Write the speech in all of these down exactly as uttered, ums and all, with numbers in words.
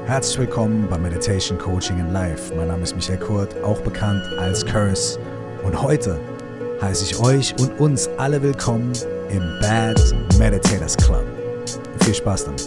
Herzlich willkommen bei Meditation Coaching in Life. Mein Name ist Michael Kurt, auch bekannt als Curse. Und heute heiße ich euch und uns alle willkommen im Bad Meditators Club. Viel Spaß damit.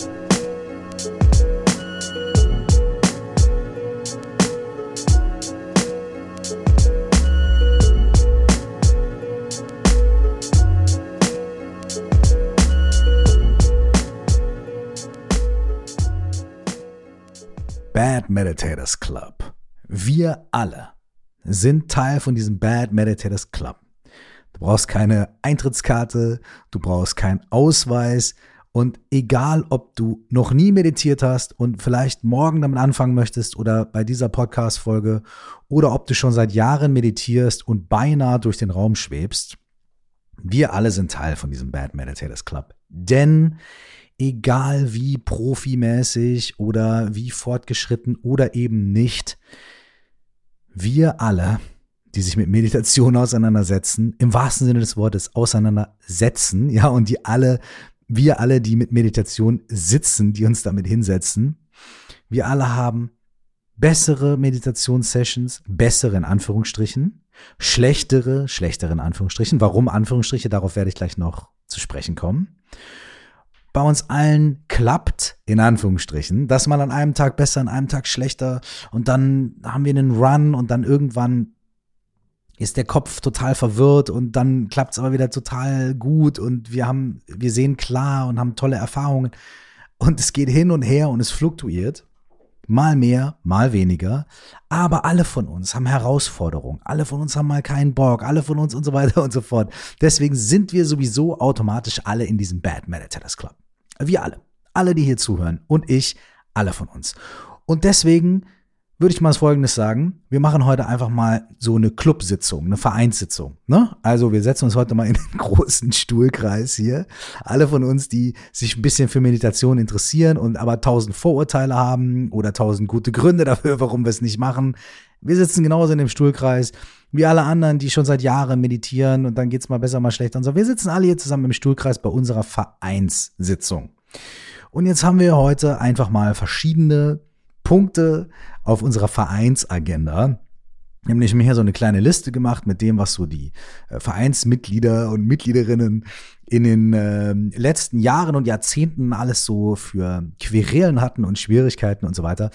Bad Meditators Club. Wir alle sind Teil von diesem Bad Meditators Club. Du brauchst keine Eintrittskarte, du brauchst keinen Ausweis und egal, ob du noch nie meditiert hast und vielleicht morgen damit anfangen möchtest oder bei dieser Podcast-Folge oder ob du schon seit Jahren meditierst und beinahe durch den Raum schwebst, wir alle sind Teil von diesem Bad Meditators Club. Denn egal wie profimäßig oder wie fortgeschritten oder eben nicht, wir alle, die sich mit Meditation auseinandersetzen, im wahrsten Sinne des Wortes auseinandersetzen, ja, und die alle, wir alle, die mit Meditation sitzen, die uns damit hinsetzen, wir alle haben bessere Meditationssessions, bessere in Anführungsstrichen, schlechtere, schlechtere in Anführungsstrichen. Warum Anführungsstriche? Darauf werde ich gleich noch zu sprechen kommen. Bei uns allen klappt, in Anführungsstrichen, dass man an einem Tag besser, an einem Tag schlechter und dann haben wir einen Run und dann irgendwann ist der Kopf total verwirrt und dann klappt es aber wieder total gut und wir haben, wir sehen klar und haben tolle Erfahrungen und es geht hin und her und es fluktuiert, mal mehr, mal weniger, aber alle von uns haben Herausforderungen, alle von uns haben mal keinen Bock, alle von uns und so weiter und so fort. Deswegen sind wir sowieso automatisch alle in diesem Bad Meditators Club. Wir alle, alle, die hier zuhören und ich, alle von uns. Und deswegen würde ich mal das Folgendes sagen, wir machen heute einfach mal so eine Clubsitzung, eine Vereinssitzung, ne? Also wir setzen uns heute mal in den großen Stuhlkreis hier. Alle von uns, die sich ein bisschen für Meditation interessieren und aber tausend Vorurteile haben oder tausend gute Gründe dafür, warum wir es nicht machen. Wir sitzen genauso in dem Stuhlkreis wie alle anderen, die schon seit Jahren meditieren und dann geht's mal besser, mal schlechter und so. Wir sitzen alle hier zusammen im Stuhlkreis bei unserer Vereinssitzung. Und jetzt haben wir heute einfach mal verschiedene Punkte auf unserer Vereinsagenda. Wir haben nämlich hier so eine kleine Liste gemacht mit dem, was so die äh, Vereinsmitglieder und Mitgliederinnen in den äh, letzten Jahren und Jahrzehnten alles so für Querelen hatten und Schwierigkeiten und so weiter.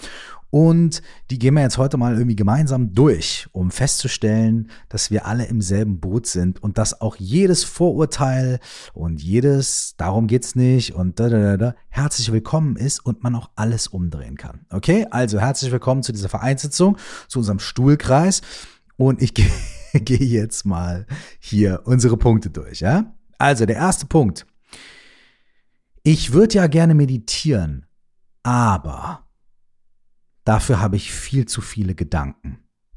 Und die gehen wir jetzt heute mal irgendwie gemeinsam durch, um festzustellen, dass wir alle im selben Boot sind und dass auch jedes Vorurteil und jedes, darum geht's nicht und da, da, da, da, herzlich willkommen ist und man auch alles umdrehen kann. Okay, also herzlich willkommen zu dieser Vereinssitzung, zu unserem Stuhlkreis und ich gehe geh jetzt mal hier unsere Punkte durch, ja? Also der erste Punkt. Ich würde ja gerne meditieren, aber dafür habe ich viel zu viele Gedanken.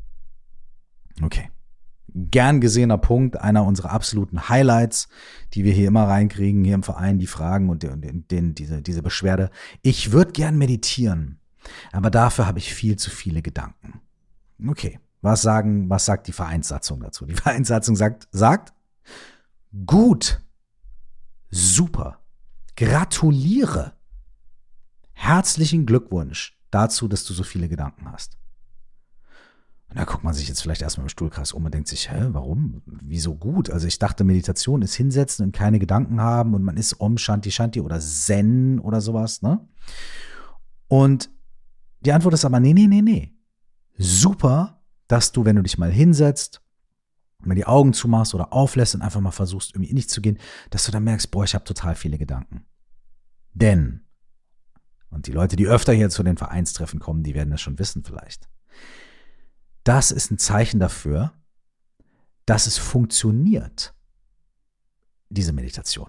Okay. Gern gesehener Punkt, einer unserer absoluten Highlights, die wir hier immer reinkriegen, hier im Verein, die Fragen und den, den, diese, diese Beschwerde. Ich würde gern meditieren, aber dafür habe ich viel zu viele Gedanken. Okay. Was sagen, was sagt die Vereinssatzung dazu? Die Vereinssatzung sagt, sagt, gut, super, gratuliere, herzlichen Glückwunsch dazu, dass du so viele Gedanken hast. Und da guckt man sich jetzt vielleicht erstmal im Stuhlkreis um und denkt sich, hä, warum? Wieso gut? Also ich dachte, Meditation ist hinsetzen und keine Gedanken haben und man ist Om Shanti Shanti oder Zen oder sowas, ne? Und die Antwort ist aber, nee, nee, nee, nee. Super, dass du, wenn du dich mal hinsetzt, mal die Augen zumachst oder auflässt und einfach mal versuchst, irgendwie in dich zu gehen, dass du dann merkst, boah, ich habe total viele Gedanken. Denn und die Leute, die öfter hier zu den Vereinstreffen kommen, die werden das schon wissen vielleicht. Das ist ein Zeichen dafür, dass es funktioniert, diese Meditation.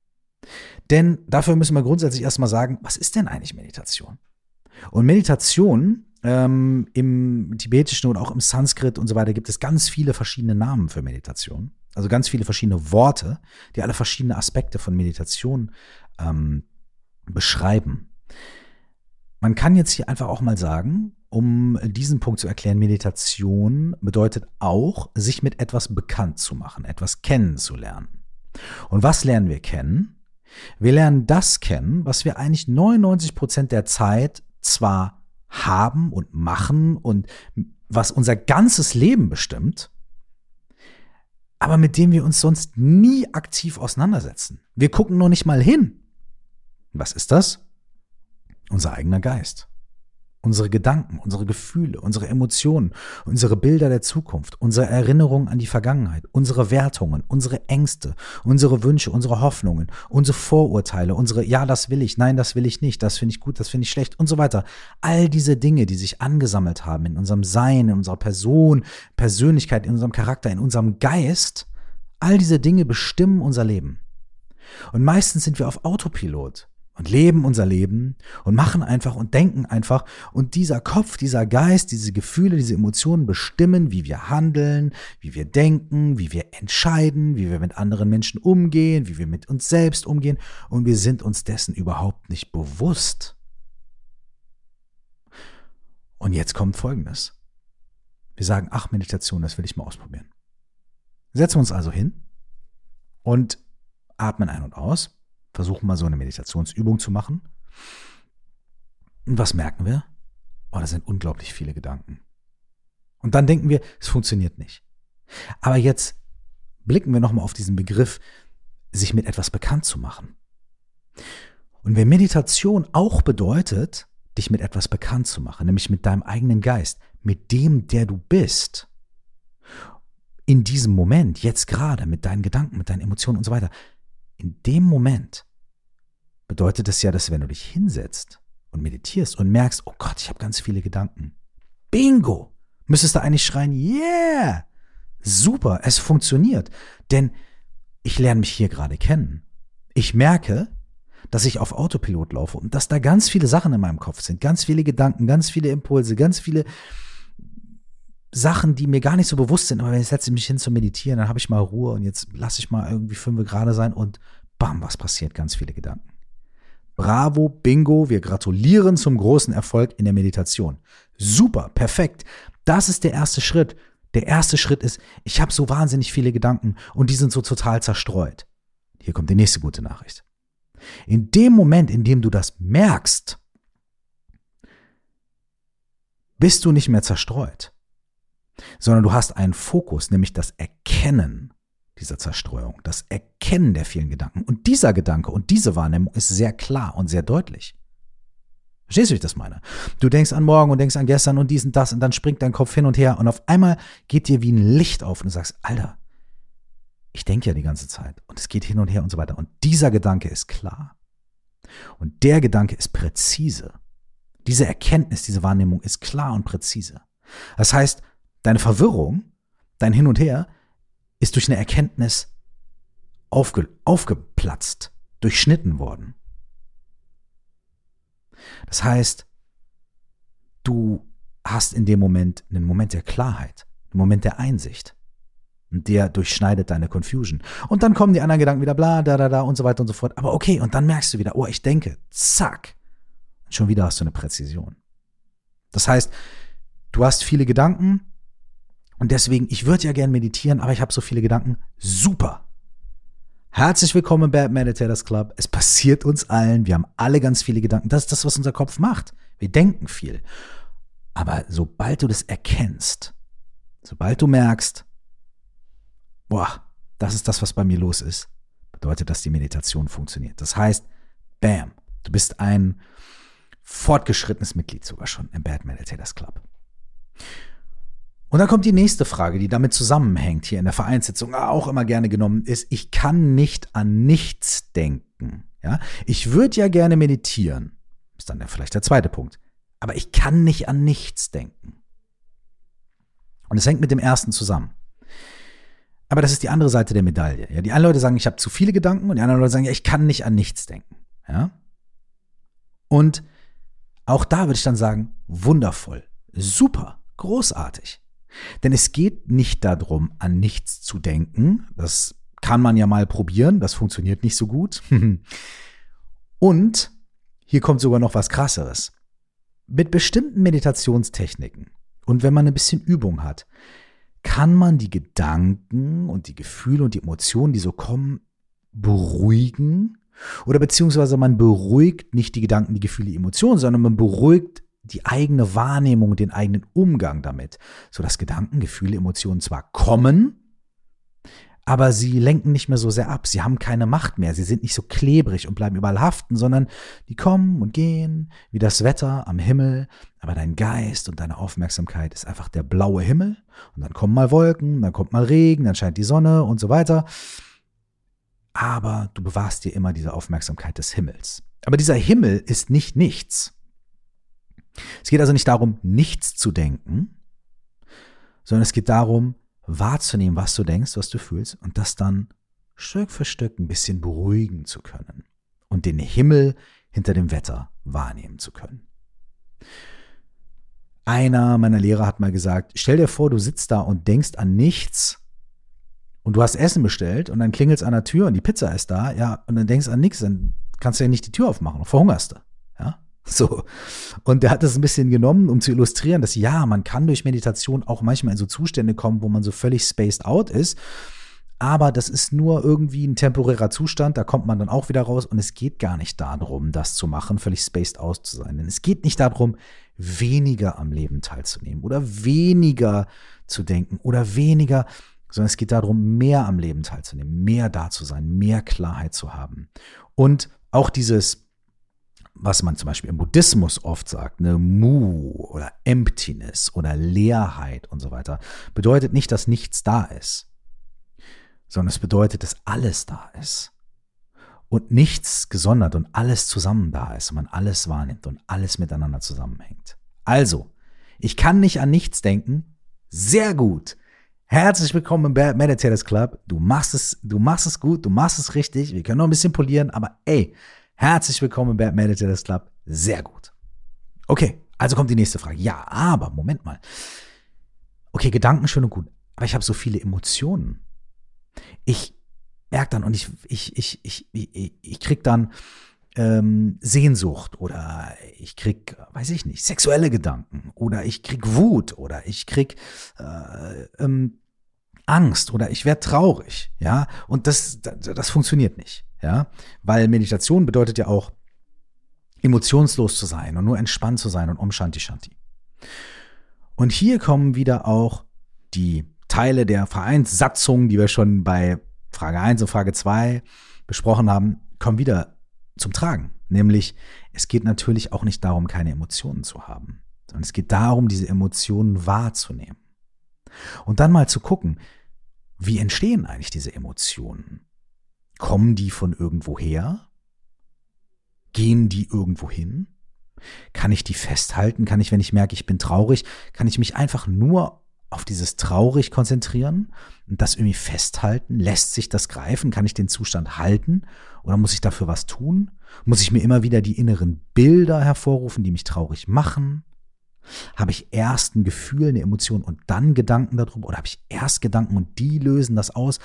Denn dafür müssen wir grundsätzlich erstmal sagen, was ist denn eigentlich Meditation? Und Meditation ähm, im Tibetischen oder auch im Sanskrit und so weiter gibt es ganz viele verschiedene Namen für Meditation. Also ganz viele verschiedene Worte, die alle verschiedene Aspekte von Meditation ähm, beschreiben. Man kann jetzt hier einfach auch mal sagen, um diesen Punkt zu erklären, Meditation bedeutet auch, sich mit etwas bekannt zu machen, etwas kennenzulernen. Und was lernen wir kennen? Wir lernen das kennen, was wir eigentlich neunundneunzig Prozent der Zeit zwar haben und machen und was unser ganzes Leben bestimmt, aber mit dem wir uns sonst nie aktiv auseinandersetzen. Wir gucken noch nicht mal hin. Was ist das? Unser eigener Geist. Unsere Gedanken, unsere Gefühle, unsere Emotionen, unsere Bilder der Zukunft, unsere Erinnerungen an die Vergangenheit, unsere Wertungen, unsere Ängste, unsere Wünsche, unsere Hoffnungen, unsere Vorurteile, unsere ja, das will ich, nein, das will ich nicht, das finde ich gut, das finde ich schlecht und so weiter. All diese Dinge, die sich angesammelt haben in unserem Sein, in unserer Person, Persönlichkeit, in unserem Charakter, in unserem Geist, all diese Dinge bestimmen unser Leben. Und meistens sind wir auf Autopilot und leben unser Leben und machen einfach und denken einfach. Und dieser Kopf, dieser Geist, diese Gefühle, diese Emotionen bestimmen, wie wir handeln, wie wir denken, wie wir entscheiden, wie wir mit anderen Menschen umgehen, wie wir mit uns selbst umgehen. Und wir sind uns dessen überhaupt nicht bewusst. Und jetzt kommt Folgendes. Wir sagen, ach, Meditation, das will ich mal ausprobieren. Setzen wir uns also hin und atmen ein und aus. Versuchen mal so eine Meditationsübung zu machen. Und was merken wir? Oh, da sind unglaublich viele Gedanken. Und dann denken wir, es funktioniert nicht. Aber jetzt blicken wir nochmal auf diesen Begriff, sich mit etwas bekannt zu machen. Und wenn Meditation auch bedeutet, dich mit etwas bekannt zu machen, nämlich mit deinem eigenen Geist, mit dem, der du bist, in diesem Moment, jetzt gerade, mit deinen Gedanken, mit deinen Emotionen und so weiter, in dem Moment bedeutet es ja, dass wenn du dich hinsetzt und meditierst und merkst, oh Gott, ich habe ganz viele Gedanken. Bingo! Müsstest du eigentlich schreien, yeah! Super, es funktioniert. Denn ich lerne mich hier gerade kennen. Ich merke, dass ich auf Autopilot laufe und dass da ganz viele Sachen in meinem Kopf sind. Ganz viele Gedanken, ganz viele Impulse, ganz viele Sachen, die mir gar nicht so bewusst sind. Aber wenn ich setze mich hin zu meditieren, dann habe ich mal Ruhe und jetzt lasse ich mal irgendwie fünf gerade sein und bam, was passiert? Ganz viele Gedanken. Bravo, bingo, wir gratulieren zum großen Erfolg in der Meditation. Super, perfekt. Das ist der erste Schritt. Der erste Schritt ist, ich habe so wahnsinnig viele Gedanken und die sind so total zerstreut. Hier kommt die nächste gute Nachricht. In dem Moment, in dem du das merkst, bist du nicht mehr zerstreut, sondern du hast einen Fokus, nämlich das Erkennen dieser Zerstreuung, das Erkennen der vielen Gedanken. Und dieser Gedanke und diese Wahrnehmung ist sehr klar und sehr deutlich. Verstehst du, wie ich das meine? Du denkst an morgen und denkst an gestern und dies und das und dann springt dein Kopf hin und her und auf einmal geht dir wie ein Licht auf und du sagst, Alter, ich denke ja die ganze Zeit und es geht hin und her und so weiter. Und dieser Gedanke ist klar. Und der Gedanke ist präzise. Diese Erkenntnis, diese Wahrnehmung ist klar und präzise. Das heißt, deine Verwirrung, dein Hin und Her, ist durch eine Erkenntnis aufge, aufgeplatzt, durchschnitten worden. Das heißt, du hast in dem Moment einen Moment der Klarheit, einen Moment der Einsicht. Und der durchschneidet deine Confusion. Und dann kommen die anderen Gedanken wieder, bla, da, da, da und so weiter und so fort. Aber okay, und dann merkst du wieder, oh, ich denke, zack. Und schon wieder hast du eine Präzision. Das heißt, du hast viele Gedanken und deswegen, ich würde ja gern meditieren, aber ich habe so viele Gedanken. Super. Herzlich willkommen im Bad Meditators Club. Es passiert uns allen. Wir haben alle ganz viele Gedanken. Das ist das, was unser Kopf macht. Wir denken viel. Aber sobald du das erkennst, sobald du merkst, boah, das ist das, was bei mir los ist, bedeutet, dass die Meditation funktioniert. Das heißt, bam, du bist ein fortgeschrittenes Mitglied sogar schon im Bad Meditators Club. Und dann kommt die nächste Frage, die damit zusammenhängt, hier in der Vereinssitzung auch immer gerne genommen ist, ich kann nicht an nichts denken. Ja? Ich würde ja gerne meditieren, ist dann ja vielleicht der zweite Punkt, aber ich kann nicht an nichts denken. Und es hängt mit dem ersten zusammen. Aber das ist die andere Seite der Medaille. Ja? Die einen Leute sagen, ich habe zu viele Gedanken und die anderen Leute sagen, ja, ich kann nicht an nichts denken. Ja? Und auch da würde ich dann sagen, wundervoll, super, großartig. Denn es geht nicht darum, an nichts zu denken. Das kann man ja mal probieren, das funktioniert nicht so gut. Und hier kommt sogar noch was Krasseres. Mit bestimmten Meditationstechniken und wenn man ein bisschen Übung hat, kann man die Gedanken und die Gefühle und die Emotionen, die so kommen, beruhigen. Oder beziehungsweise man beruhigt nicht die Gedanken, die Gefühle, die Emotionen, sondern man beruhigt die eigene Wahrnehmung, den eigenen Umgang damit, sodass Gedanken, Gefühle, Emotionen zwar kommen, aber sie lenken nicht mehr so sehr ab. Sie haben keine Macht mehr. Sie sind nicht so klebrig und bleiben überall haften, sondern die kommen und gehen wie das Wetter am Himmel. Aber dein Geist und deine Aufmerksamkeit ist einfach der blaue Himmel. Und dann kommen mal Wolken, dann kommt mal Regen, dann scheint die Sonne und so weiter. Aber du bewahrst dir immer diese Aufmerksamkeit des Himmels. Aber dieser Himmel ist nicht nichts. Es geht also nicht darum, nichts zu denken, sondern es geht darum, wahrzunehmen, was du denkst, was du fühlst und das dann Stück für Stück ein bisschen beruhigen zu können und den Himmel hinter dem Wetter wahrnehmen zu können. Einer meiner Lehrer hat mal gesagt, stell dir vor, du sitzt da und denkst an nichts und du hast Essen bestellt und dann klingelt es an der Tür und die Pizza ist da, ja, und dann denkst du an nichts, dann kannst du ja nicht die Tür aufmachen und verhungerst du, ja. So. Und der hat das ein bisschen genommen, um zu illustrieren, dass ja, man kann durch Meditation auch manchmal in so Zustände kommen, wo man so völlig spaced out ist. Aber das ist nur irgendwie ein temporärer Zustand, da kommt man dann auch wieder raus. Und es geht gar nicht darum, das zu machen, völlig spaced out zu sein. Denn es geht nicht darum, weniger am Leben teilzunehmen oder weniger zu denken oder weniger, sondern es geht darum, mehr am Leben teilzunehmen, mehr da zu sein, mehr Klarheit zu haben. Und auch dieses, was man zum Beispiel im Buddhismus oft sagt, ne, Mu oder Emptiness oder Leerheit und so weiter, bedeutet nicht, dass nichts da ist, sondern es bedeutet, dass alles da ist und nichts gesondert und alles zusammen da ist und man alles wahrnimmt und alles miteinander zusammenhängt. Also, ich kann nicht an nichts denken. Sehr gut. Herzlich willkommen im Bad Meditators Club. Du machst es, du machst es gut, du machst es richtig. Wir können noch ein bisschen polieren, aber ey, herzlich willkommen im Bad Meditators Club. Sehr gut. Okay, also kommt die nächste Frage. Ja, aber Moment mal. Okay, Gedanken schön und gut, aber ich habe so viele Emotionen. Ich merke dann und ich, ich, ich, ich, ich, ich krieg dann ähm, Sehnsucht oder ich krieg, weiß ich nicht, sexuelle Gedanken oder ich krieg Wut oder ich krieg äh, ähm, Angst oder ich werde traurig, ja, und das, das, das funktioniert nicht. Ja, weil Meditation bedeutet ja auch, emotionslos zu sein und nur entspannt zu sein und Om Shanti Shanti. Und hier kommen wieder auch die Teile der Vereinssatzung, die wir schon bei Frage eins und Frage zwei besprochen haben, kommen wieder zum Tragen. Nämlich, es geht natürlich auch nicht darum, keine Emotionen zu haben, sondern es geht darum, diese Emotionen wahrzunehmen. Und dann mal zu gucken, wie entstehen eigentlich diese Emotionen? Kommen die von irgendwo her? Gehen die irgendwo hin? Kann ich die festhalten? Kann ich, wenn ich merke, ich bin traurig, kann ich mich einfach nur auf dieses traurig konzentrieren und das irgendwie festhalten? Lässt sich das greifen? Kann ich den Zustand halten? Oder muss ich dafür was tun? Muss ich mir immer wieder die inneren Bilder hervorrufen, die mich traurig machen? Habe ich erst ein Gefühl, eine Emotion und dann Gedanken darüber? Oder habe ich erst Gedanken und die lösen das aus?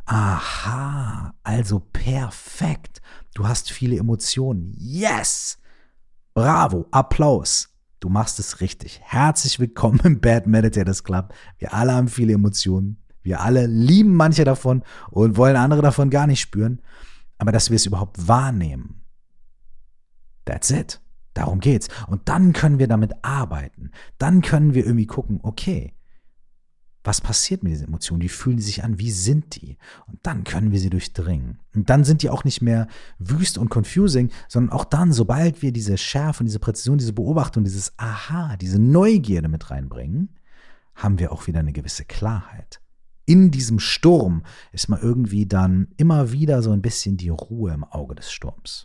Aha, also perfekt. Du hast viele Emotionen. Yes! Bravo, Applaus. Du machst es richtig. Herzlich willkommen im Bad Meditators Club. Wir alle haben viele Emotionen. Wir alle lieben manche davon und wollen andere davon gar nicht spüren. Aber dass wir es überhaupt wahrnehmen. That's it. Darum geht's. Und dann können wir damit arbeiten. Dann können wir irgendwie gucken, okay, was passiert mit diesen Emotionen? Wie fühlen die sich an? Wie sind die? Und dann können wir sie durchdringen. Und dann sind die auch nicht mehr wüst und confusing, sondern auch dann, sobald wir diese Schärfe und diese Präzision, diese Beobachtung, dieses Aha, diese Neugierde mit reinbringen, haben wir auch wieder eine gewisse Klarheit. In diesem Sturm ist mal irgendwie dann immer wieder so ein bisschen die Ruhe im Auge des Sturms.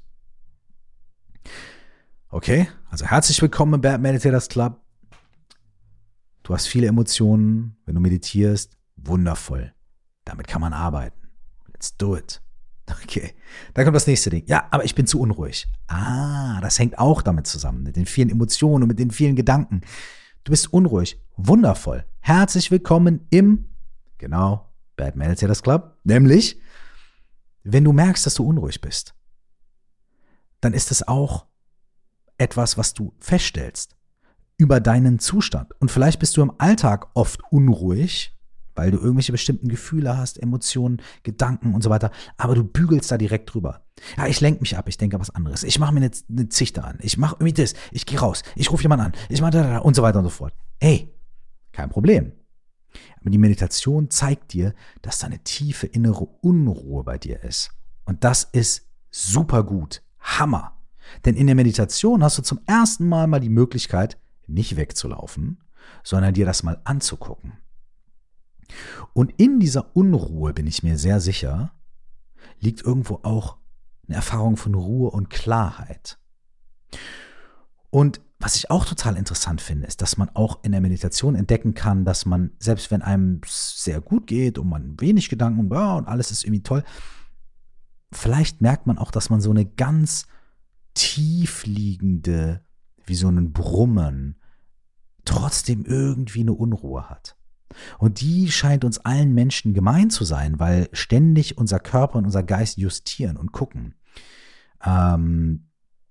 Okay, also herzlich willkommen im Bad Meditators Club. Du hast viele Emotionen, wenn du meditierst, wundervoll. Damit kann man arbeiten. Let's do it. Okay, dann kommt das nächste Ding. Ja, aber ich bin zu unruhig. Ah, das hängt auch damit zusammen, mit den vielen Emotionen und mit den vielen Gedanken. Du bist unruhig. Wundervoll. Herzlich willkommen im, genau, Bad Meditators Club. Nämlich, wenn du merkst, dass du unruhig bist, dann ist es auch etwas, was du feststellst über deinen Zustand. Und vielleicht bist du im Alltag oft unruhig, weil du irgendwelche bestimmten Gefühle hast, Emotionen, Gedanken und so weiter, aber du bügelst da direkt drüber. Ja, ich lenke mich ab, ich denke an was anderes. Ich mache mir eine, eine Zichte an. Ich mache irgendwie das. Ich gehe raus. Ich rufe jemanden an. Ich mache da, da, da und so weiter und so fort. Hey, kein Problem. Aber die Meditation zeigt dir, dass da eine tiefe innere Unruhe bei dir ist. Und das ist super gut. Hammer. Denn in der Meditation hast du zum ersten Mal mal die Möglichkeit, nicht wegzulaufen, sondern dir das mal anzugucken. Und in dieser Unruhe, bin ich mir sehr sicher, liegt irgendwo auch eine Erfahrung von Ruhe und Klarheit. Und was ich auch total interessant finde, ist, dass man auch in der Meditation entdecken kann, dass man, selbst wenn einem sehr gut geht und man wenig Gedanken ja, und alles ist irgendwie toll, vielleicht merkt man auch, dass man so eine ganz tiefliegende, wie so einen Brummen, trotzdem irgendwie eine Unruhe hat. Und die scheint uns allen Menschen gemein zu sein, weil ständig unser Körper und unser Geist justieren und gucken. Ähm,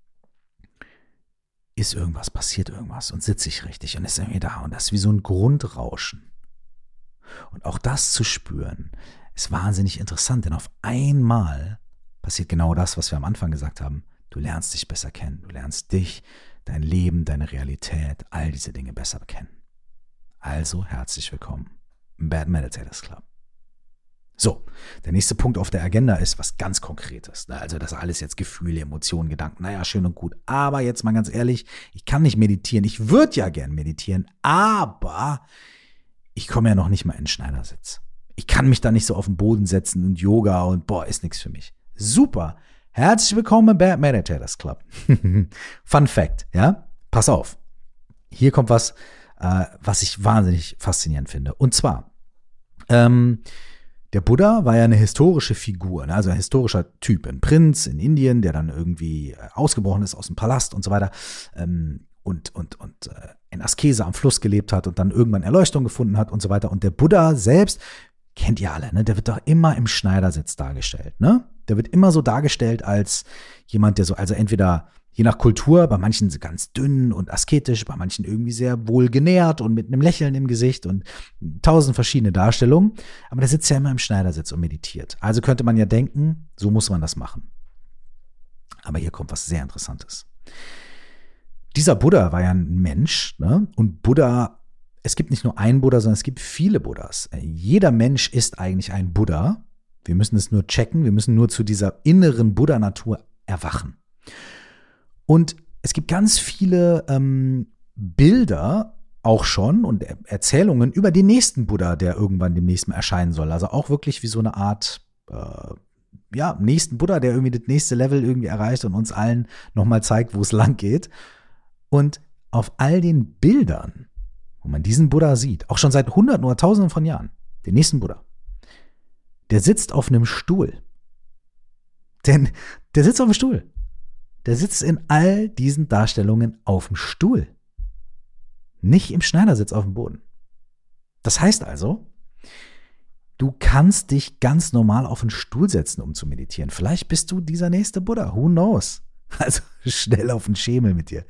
ist irgendwas, passiert irgendwas und sitze ich richtig und ist irgendwie da. Und das ist wie so ein Grundrauschen. Und auch das zu spüren, ist wahnsinnig interessant, denn auf einmal passiert genau das, was wir am Anfang gesagt haben. Du lernst dich besser kennen, du lernst dich, dein Leben, deine Realität, all diese Dinge besser kennen. Also herzlich willkommen im Bad Meditators Club. So, der nächste Punkt auf der Agenda ist was ganz Konkretes. Also das alles jetzt Gefühle, Emotionen, Gedanken, naja, schön und gut. Aber jetzt mal ganz ehrlich, ich kann nicht meditieren. Ich würde ja gern meditieren, aber ich komme ja noch nicht mal in den Schneidersitz. Ich kann mich da nicht so auf den Boden setzen und Yoga und boah, ist nichts für mich. Super, herzlich willkommen im Bad Meditators Club. Fun Fact, ja, pass auf. Hier kommt was, äh, was ich wahnsinnig faszinierend finde. Und zwar, ähm, der Buddha war ja eine historische Figur, also ein historischer Typ, ein Prinz in Indien, der dann irgendwie ausgebrochen ist aus dem Palast und so weiter ähm, und, und, und äh, in Askese am Fluss gelebt hat und dann irgendwann Erleuchtung gefunden hat und so weiter. Und der Buddha selbst, kennt ihr alle, ne? Der wird doch immer im Schneidersitz dargestellt. Ne? Der wird immer so dargestellt als jemand, der so, also entweder je nach Kultur, bei manchen ganz dünn und asketisch, bei manchen irgendwie sehr wohl genährt und mit einem Lächeln im Gesicht und tausend verschiedene Darstellungen. Aber der sitzt ja immer im Schneidersitz und meditiert. Also könnte man ja denken, so muss man das machen. Aber hier kommt was sehr Interessantes. Dieser Buddha war ja ein Mensch, ne? Und Buddha, es gibt nicht nur einen Buddha, sondern es gibt viele Buddhas. Jeder Mensch ist eigentlich ein Buddha. Wir müssen es nur checken, wir müssen nur zu dieser inneren Buddha-Natur erwachen. Und es gibt ganz viele ähm, Bilder auch schon und Erzählungen über den nächsten Buddha, der irgendwann demnächst mal erscheinen soll. Also auch wirklich wie so eine Art, äh, ja, nächsten Buddha, der irgendwie das nächste Level irgendwie erreicht und uns allen nochmal zeigt, wo es lang geht. Und auf all den Bildern, wo man diesen Buddha sieht, auch schon seit Hunderten oder Tausenden von Jahren, den nächsten Buddha, der sitzt auf einem Stuhl. Denn der sitzt auf dem Stuhl. Der sitzt in all diesen Darstellungen auf dem Stuhl. Nicht im Schneidersitz auf dem Boden. Das heißt also, du kannst dich ganz normal auf den Stuhl setzen, um zu meditieren. Vielleicht bist du dieser nächste Buddha. Who knows? Also schnell auf den Schemel mit dir.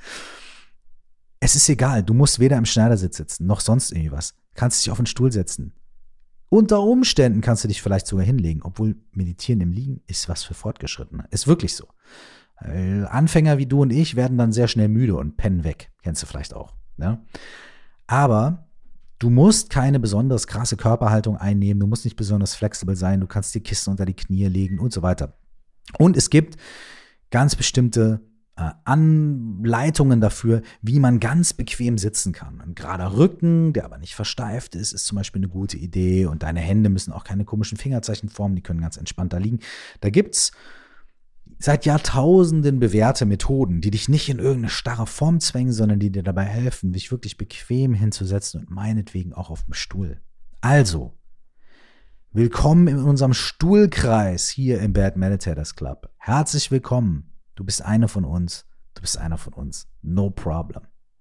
Es ist egal. Du musst weder im Schneidersitz sitzen, noch sonst irgendwie was. Kannst dich auf den Stuhl setzen. Unter Umständen kannst du dich vielleicht sogar hinlegen, obwohl Meditieren im Liegen ist was für Fortgeschrittene. Ist wirklich so. Anfänger wie du und ich werden dann sehr schnell müde und pennen weg. Kennst du vielleicht auch. Ja? Aber du musst keine besonders krasse Körperhaltung einnehmen. Du musst nicht besonders flexibel sein. Du kannst dir Kissen unter die Knie legen und so weiter. Und es gibt ganz bestimmte äh, Anleitungen dafür, wie man ganz bequem sitzen kann. Ein gerader Rücken, der aber nicht versteift ist, ist zum Beispiel eine gute Idee. Und deine Hände müssen auch keine komischen Fingerzeichen formen. Die können ganz entspannt da liegen. Da gibt's seit Jahrtausenden bewährte Methoden, die dich nicht in irgendeine starre Form zwängen, sondern die dir dabei helfen, dich wirklich bequem hinzusetzen und meinetwegen auch auf dem Stuhl. Also, willkommen in unserem Stuhlkreis hier im Bad Meditators Club. Herzlich willkommen. Du bist eine von uns. Du bist einer von uns. No problem.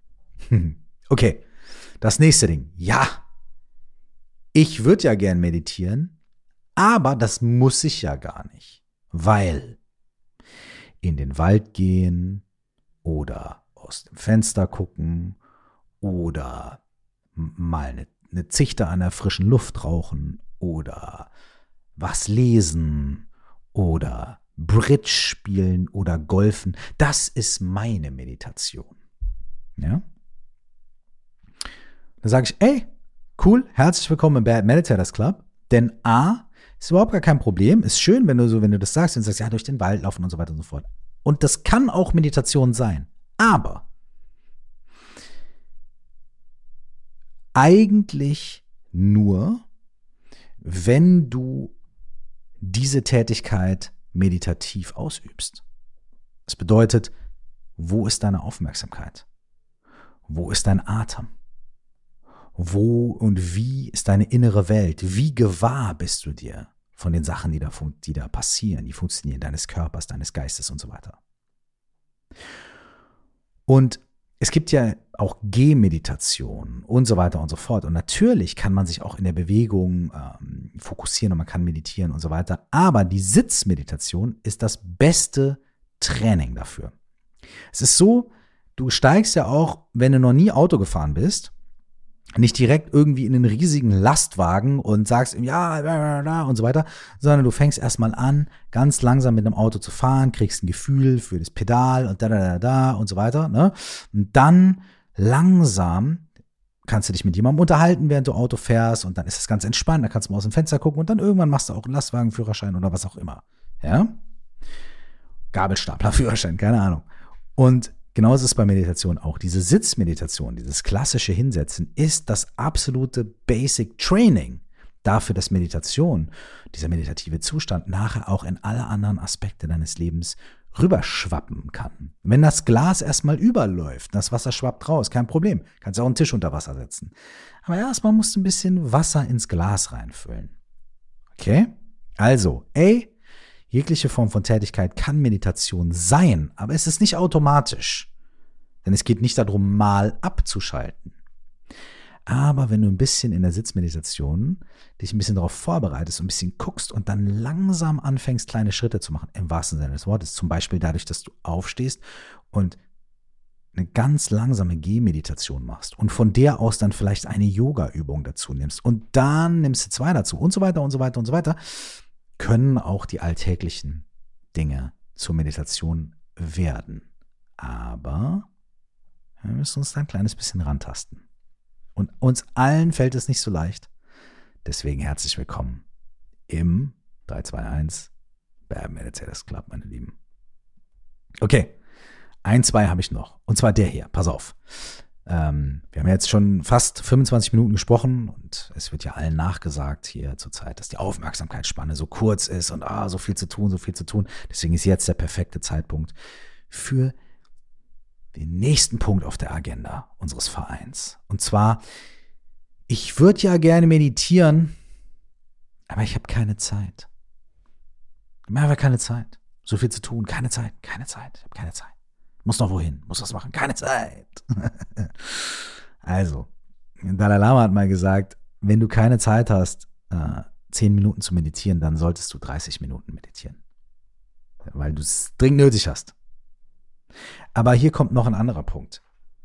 Okay, das nächste Ding. Ja, ich würde ja gern meditieren, aber das muss ich ja gar nicht, weil in den Wald gehen oder aus dem Fenster gucken oder mal eine, eine Zichte an der frischen Luft rauchen oder was lesen oder Bridge spielen oder golfen. Das ist meine Meditation. Ja? Dann sage ich, ey, cool, herzlich willkommen im Bad Meditators Club. Denn A, ist überhaupt gar kein Problem. Ist schön, wenn du so, wenn du das sagst und sagst, ja, durch den Wald laufen und so weiter und so fort. Und das kann auch Meditation sein. Aber eigentlich nur, wenn du diese Tätigkeit meditativ ausübst. Das bedeutet, wo ist deine Aufmerksamkeit? Wo ist dein Atem? Wo und wie ist deine innere Welt? Wie gewahr bist du dir von den Sachen, die da, die da passieren, die funktionieren, deines Körpers, deines Geistes und so weiter? Und es gibt ja auch Gehmeditation und so weiter und so fort. Und natürlich kann man sich auch in der Bewegung ähm, fokussieren und man kann meditieren und so weiter. Aber die Sitzmeditation ist das beste Training dafür. Es ist so, du steigst ja auch, wenn du noch nie Auto gefahren bist, nicht direkt irgendwie in einen riesigen Lastwagen und sagst ihm, ja, und so weiter, sondern du fängst erstmal an, ganz langsam mit einem Auto zu fahren, kriegst ein Gefühl für das Pedal und da, da, da, da und so weiter, ne? Und dann langsam kannst du dich mit jemandem unterhalten, während du Auto fährst und dann ist es ganz entspannt, dann kannst du mal aus dem Fenster gucken und dann irgendwann machst du auch einen Lastwagenführerschein oder was auch immer, ja? Gabelstaplerführerschein, keine Ahnung. Und genauso ist es bei Meditation auch. Diese Sitzmeditation, dieses klassische Hinsetzen, ist das absolute Basic Training dafür, dass Meditation, dieser meditative Zustand, nachher auch in alle anderen Aspekte deines Lebens rüberschwappen kann. Wenn das Glas erstmal überläuft, das Wasser schwappt raus, kein Problem. Kannst auch einen Tisch unter Wasser setzen. Aber erstmal musst du ein bisschen Wasser ins Glas reinfüllen. Okay? Also, ey, jegliche Form von Tätigkeit kann Meditation sein, aber es ist nicht automatisch. Denn es geht nicht darum, mal abzuschalten. Aber wenn du ein bisschen in der Sitzmeditation dich ein bisschen darauf vorbereitest und ein bisschen guckst und dann langsam anfängst, kleine Schritte zu machen, im wahrsten Sinne des Wortes, zum Beispiel dadurch, dass du aufstehst und eine ganz langsame Gehmeditation machst und von der aus dann vielleicht eine Yoga-Übung dazu nimmst und dann nimmst du zwei dazu und so weiter und so weiter und so weiter, können auch die alltäglichen Dinge zur Meditation werden. Aber wir müssen uns da ein kleines bisschen rantasten. Und uns allen fällt es nicht so leicht. Deswegen herzlich willkommen im drei zwei eins Bad Meditators Club, meine Lieben. Okay, ein, zwei habe ich noch. Und zwar der hier, pass auf. Ähm, wir haben jetzt schon fast fünfundzwanzig Minuten gesprochen und es wird ja allen nachgesagt hier zurzeit, dass die Aufmerksamkeitsspanne so kurz ist und ah, so viel zu tun, so viel zu tun. Deswegen ist jetzt der perfekte Zeitpunkt für den nächsten Punkt auf der Agenda unseres Vereins. Und zwar, ich würde ja gerne meditieren, aber ich habe keine Zeit. Ich habe keine Zeit. So viel zu tun, keine Zeit, keine Zeit, ich habe keine Zeit. Muss noch wohin, muss was machen, keine Zeit. Also, Dalai Lama hat mal gesagt, wenn du keine Zeit hast, äh, zehn Minuten zu meditieren, dann solltest du dreißig Minuten meditieren. Weil du es dringend nötig hast. Aber hier kommt noch ein anderer Punkt.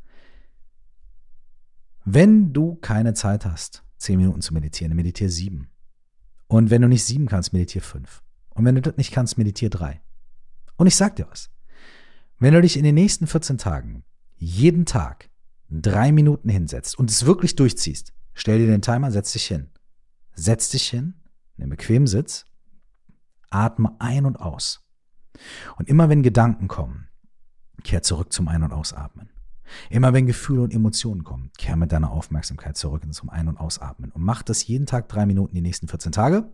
Wenn du keine Zeit hast, zehn Minuten zu meditieren, dann meditiere sieben. Und wenn du nicht sieben kannst, meditiere fünf. Und wenn du das nicht kannst, meditiere drei. Und ich sag dir was. Wenn du dich in den nächsten vierzehn Tagen jeden Tag drei Minuten hinsetzt und es wirklich durchziehst, stell dir den Timer, setz dich hin. Setz dich hin, nimm bequemen Sitz, atme ein und aus. Und immer wenn Gedanken kommen, kehr zurück zum Ein- und Ausatmen. Immer wenn Gefühle und Emotionen kommen, kehr mit deiner Aufmerksamkeit zurück zum Ein- und Ausatmen. Und mach das jeden Tag drei Minuten die nächsten vierzehn Tage.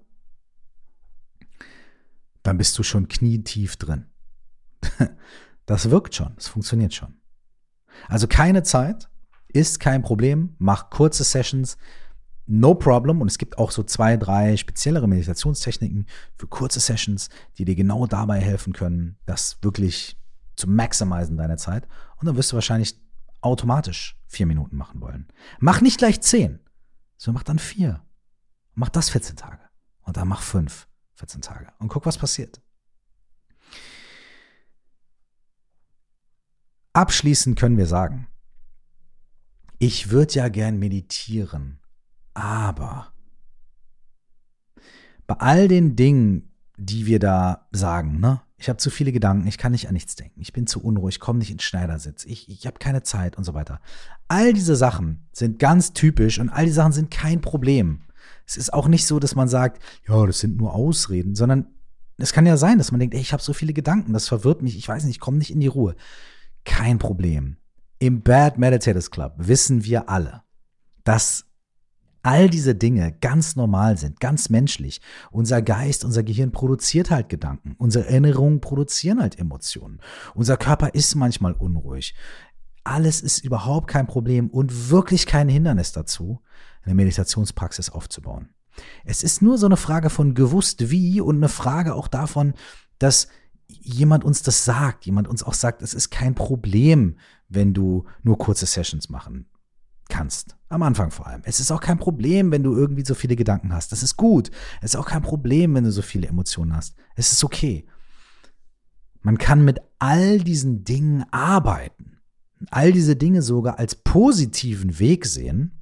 Dann bist du schon knietief drin. Das wirkt schon, das funktioniert schon. Also keine Zeit ist kein Problem. Mach kurze Sessions, no problem. Und es gibt auch so zwei, drei speziellere Meditationstechniken für kurze Sessions, die dir genau dabei helfen können, das wirklich zu maximizen deine Zeit. Und dann wirst du wahrscheinlich automatisch vier Minuten machen wollen. Mach nicht gleich zehn, sondern mach dann vier. Mach das vierzehn Tage. Und dann mach fünf, vierzehn Tage. Und guck, was passiert. Abschließend können wir sagen, ich würde ja gern meditieren, Aber bei all den Dingen, die wir da sagen, ne? Ich habe zu viele Gedanken, ich kann nicht an nichts denken, ich bin zu unruhig, komme nicht ins Schneidersitz, ich, ich habe keine Zeit und so weiter. All diese Sachen sind ganz typisch und all die Sachen sind kein Problem. Es ist auch nicht so, dass man sagt, ja, das sind nur Ausreden, sondern es kann ja sein, dass man denkt, ey, ich habe so viele Gedanken, das verwirrt mich, ich weiß nicht, ich komme nicht in die Ruhe. Kein Problem. Im Bad Meditators Club wissen wir alle, dass all diese Dinge ganz normal sind, ganz menschlich. Unser Geist, unser Gehirn produziert halt Gedanken. Unsere Erinnerungen produzieren halt Emotionen. Unser Körper ist manchmal unruhig. Alles ist überhaupt kein Problem und wirklich kein Hindernis dazu, eine Meditationspraxis aufzubauen. Es ist nur so eine Frage von gewusst wie und eine Frage auch davon, dass jemand uns das sagt, jemand uns auch sagt, es ist kein Problem, wenn du nur kurze Sessions machen kannst. Am Anfang vor allem. Es ist auch kein Problem, wenn du irgendwie so viele Gedanken hast. Das ist gut. Es ist auch kein Problem, wenn du so viele Emotionen hast. Es ist okay. Man kann mit all diesen Dingen arbeiten. All diese Dinge sogar als positiven Weg sehen,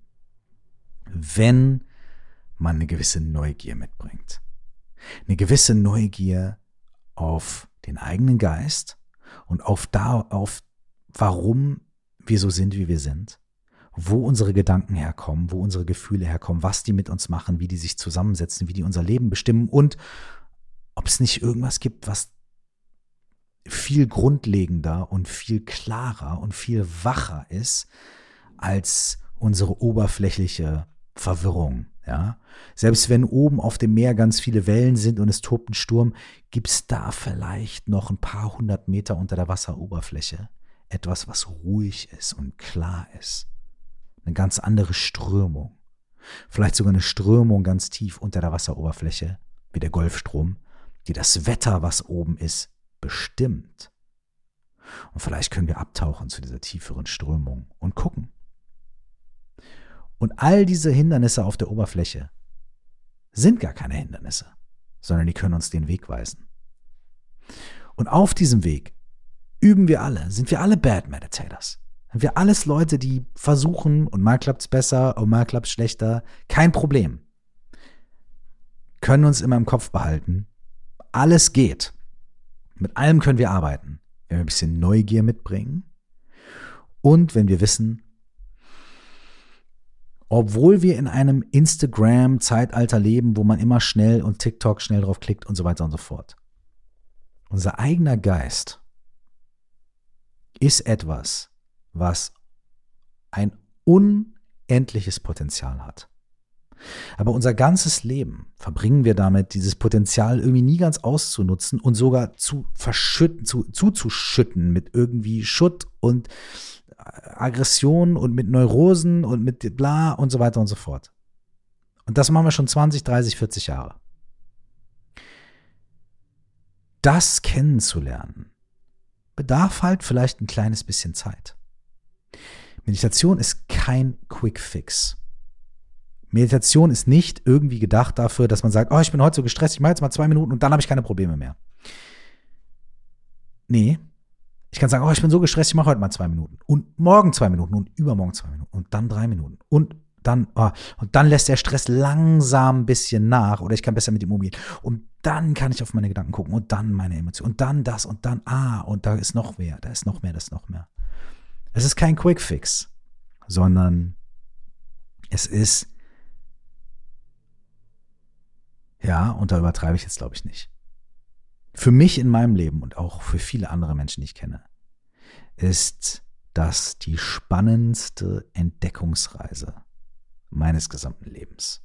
wenn man eine gewisse Neugier mitbringt. Eine gewisse Neugier auf den eigenen Geist und auf, da, auf warum wir so sind, wie wir sind. Wo unsere Gedanken herkommen, wo unsere Gefühle herkommen, was die mit uns machen, wie die sich zusammensetzen, wie die unser Leben bestimmen und ob es nicht irgendwas gibt, was viel grundlegender und viel klarer und viel wacher ist als unsere oberflächliche Verwirrung. Ja? Selbst wenn oben auf dem Meer ganz viele Wellen sind und es tobt ein Sturm, gibt es da vielleicht noch ein paar hundert Meter unter der Wasseroberfläche etwas, was ruhig ist und klar ist. Eine ganz andere Strömung. Vielleicht sogar eine Strömung ganz tief unter der Wasseroberfläche, wie der Golfstrom, die das Wetter, was oben ist, bestimmt. Und vielleicht können wir abtauchen zu dieser tieferen Strömung und gucken. Und all diese Hindernisse auf der Oberfläche sind gar keine Hindernisse, sondern die können uns den Weg weisen. Und auf diesem Weg üben wir alle, sind wir alle Bad Meditators. Sind wir alles Leute, die versuchen, und mal klappt es besser und mal klappt es schlechter, kein Problem. Können uns immer im Kopf behalten, alles geht. Mit allem können wir arbeiten, wenn wir ein bisschen Neugier mitbringen und wenn wir wissen, obwohl wir in einem Instagram-Zeitalter leben, wo man immer schnell und TikTok schnell drauf klickt und so weiter und so fort. Unser eigener Geist ist etwas, was ein unendliches Potenzial hat. Aber unser ganzes Leben verbringen wir damit, dieses Potenzial irgendwie nie ganz auszunutzen und sogar zu verschütten, zu, zuzuschütten mit irgendwie Schutt und Aggression und mit Neurosen und mit bla und so weiter und so fort. Und das machen wir schon zwanzig, dreißig, vierzig Jahre. Das kennenzulernen bedarf halt vielleicht ein kleines bisschen Zeit. Meditation ist kein Quick Fix. Meditation ist nicht irgendwie gedacht dafür, dass man sagt, oh, ich bin heute so gestresst, ich mache jetzt mal zwei Minuten und dann habe ich keine Probleme mehr. Nee, ich kann sagen, oh, ich bin so gestresst, ich mache heute mal zwei Minuten und morgen zwei Minuten und übermorgen zwei Minuten und dann drei Minuten und dann, oh, und dann lässt der Stress langsam ein bisschen nach oder ich kann besser mit ihm umgehen und dann kann ich auf meine Gedanken gucken und dann meine Emotionen und dann das und dann, ah, und da ist noch mehr, da ist noch mehr, da ist noch mehr. Es ist kein Quick Fix, sondern es ist, ja, und da übertreibe ich jetzt, glaube ich, nicht. Für mich in meinem Leben und auch für viele andere Menschen, die ich kenne, ist das die spannendste Entdeckungsreise meines gesamten Lebens.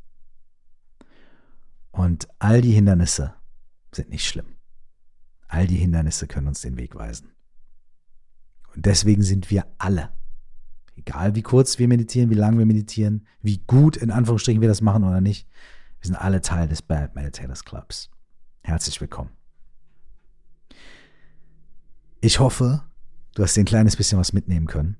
Und all die Hindernisse sind nicht schlimm. All die Hindernisse können uns den Weg weisen. Und deswegen sind wir alle, egal wie kurz wir meditieren, wie lange wir meditieren, wie gut in Anführungsstrichen wir das machen oder nicht, wir sind alle Teil des Bad Meditators Clubs. Herzlich willkommen. Ich hoffe, du hast dir ein kleines bisschen was mitnehmen können.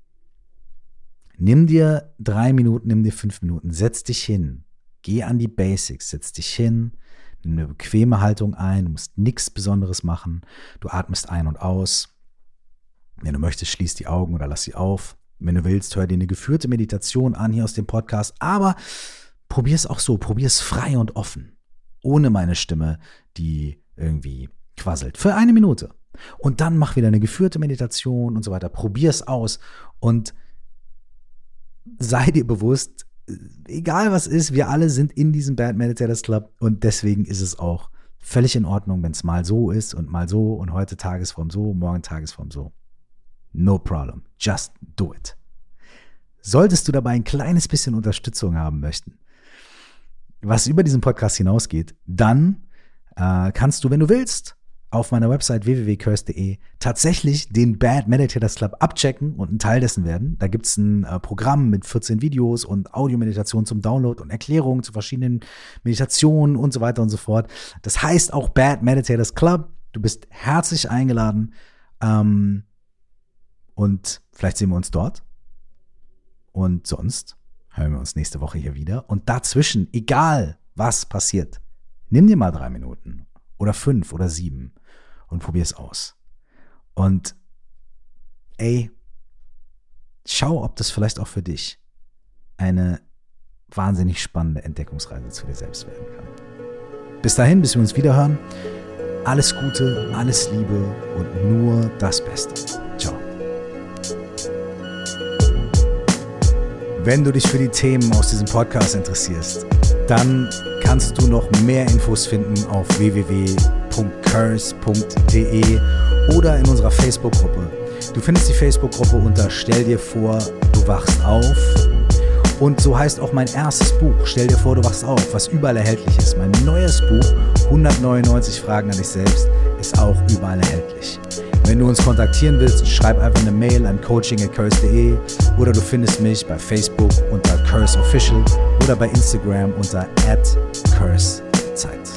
Nimm dir drei Minuten, nimm dir fünf Minuten, setz dich hin, geh an die Basics, setz dich hin, nimm eine bequeme Haltung ein, du musst nichts Besonderes machen, du atmest ein und aus. Wenn du möchtest, schließ die Augen oder lass sie auf, Wenn du willst, hör dir eine geführte Meditation an hier aus dem Podcast, aber probier es auch so, probier es frei und offen, ohne meine Stimme, die irgendwie quasselt, für eine Minute. Und dann mach wieder eine geführte Meditation und so weiter, probier es aus und sei dir bewusst, egal was ist, wir alle sind in diesem Bad Meditators Club und deswegen ist es auch völlig in Ordnung, wenn es mal so ist und mal so und heute Tagesform so, morgen Tagesform so. No problem. Just do it. Solltest du dabei ein kleines bisschen Unterstützung haben möchten, was über diesen Podcast hinausgeht, dann äh, kannst du, wenn du willst, auf meiner Website w w w punkt curse punkt d e tatsächlich den Bad Meditators Club abchecken und ein Teil dessen werden. Da gibt es ein äh, Programm mit vierzehn Videos und Audiomeditationen zum Download und Erklärungen zu verschiedenen Meditationen und so weiter und so fort. Das heißt auch Bad Meditators Club. Du bist herzlich eingeladen, ähm, und vielleicht sehen wir uns dort. Und sonst hören wir uns nächste Woche hier wieder. Und dazwischen, egal was passiert, nimm dir mal drei Minuten oder fünf oder sieben und probier es aus. Und ey, schau, ob das vielleicht auch für dich eine wahnsinnig spannende Entdeckungsreise zu dir selbst werden kann. Bis dahin, bis wir uns wieder hören. Alles Gute, alles Liebe und nur das Beste. Ciao. Wenn du dich für die Themen aus diesem Podcast interessierst, dann kannst du noch mehr Infos finden auf w w w punkt curse punkt d e oder in unserer Facebook-Gruppe. Du findest die Facebook-Gruppe unter Stell dir vor, du wachst auf. Und so heißt auch mein erstes Buch, Stell dir vor, du wachst auf, was überall erhältlich ist. Mein neues Buch, hundertneunundneunzig Fragen an dich selbst, ist auch überall erhältlich. Wenn du uns kontaktieren willst, schreib einfach eine Mail an coaching at curse punkt d e oder du findest mich bei Facebook unter Curse Official oder bei Instagram unter at curse Zeit.